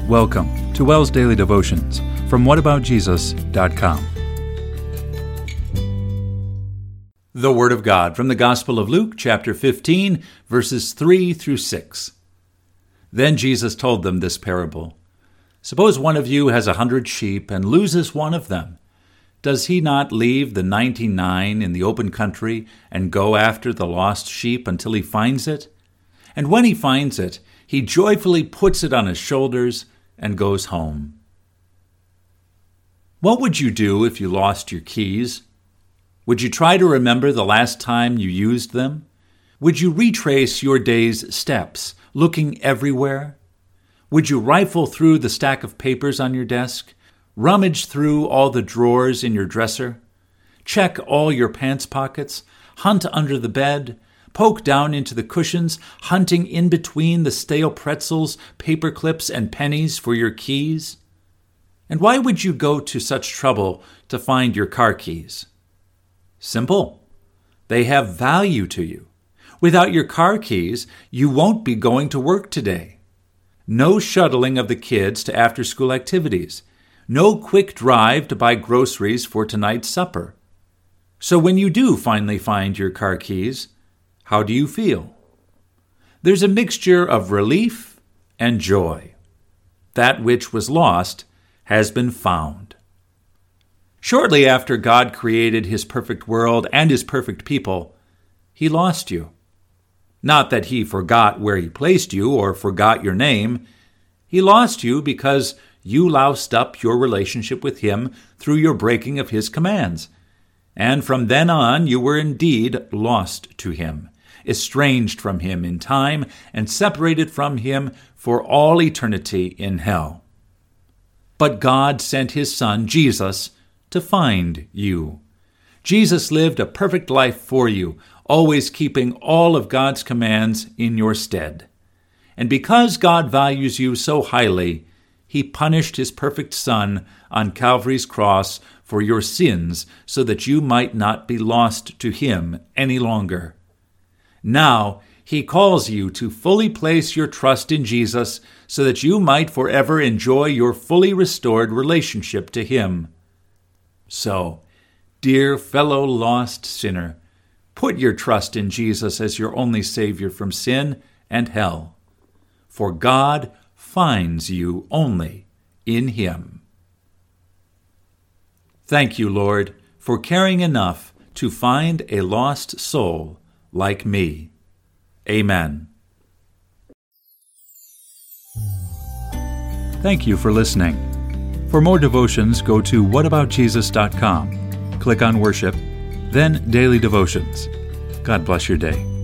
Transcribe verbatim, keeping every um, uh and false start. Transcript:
Welcome to Wells Daily Devotions from what about jesus dot com. The Word of God from the Gospel of Luke, chapter fifteen, verses three through six. Then Jesus told them this parable. Suppose one of you has a hundred sheep and loses one of them. Does he not leave the ninety-nine in the open country and go after the lost sheep until he finds it? And when he finds it, he joyfully puts it on his shoulders and goes home. What would you do if you lost your keys? Would you try to remember the last time you used them? Would you retrace your day's steps, looking everywhere? Would you rifle through the stack of papers on your desk? Rummage through all the drawers in your dresser? Check all your pants pockets? Hunt under the bed? Poke down into the cushions, hunting in between the stale pretzels, paper clips, and pennies for your keys? And why would you go to such trouble to find your car keys? Simple. They have value to you. Without your car keys, you won't be going to work today. No shuttling of the kids to after-school activities. No quick drive to buy groceries for tonight's supper. So when you do finally find your car keys, how do you feel? There's a mixture of relief and joy. That which was lost has been found. Shortly after God created his perfect world and his perfect people, he lost you. Not that he forgot where he placed you or forgot your name. He lost you because you loused up your relationship with him through your breaking of his commands. And from then on, you were indeed lost to him, estranged from him in time, and separated from him for all eternity in hell. But God sent his Son, Jesus, to find you. Jesus lived a perfect life for you, always keeping all of God's commands in your stead. And because God values you so highly, he punished his perfect Son on Calvary's cross for your sins so that you might not be lost to him any longer. Now, he calls you to fully place your trust in Jesus so that you might forever enjoy your fully restored relationship to him. So, dear fellow lost sinner, put your trust in Jesus as your only Savior from sin and hell. For God finds you only in him. Thank you, Lord, for caring enough to find a lost soul like me. Amen. Thank you for listening. For more devotions, go to what about jesus dot com. Click on Worship, then Daily Devotions. God bless your day.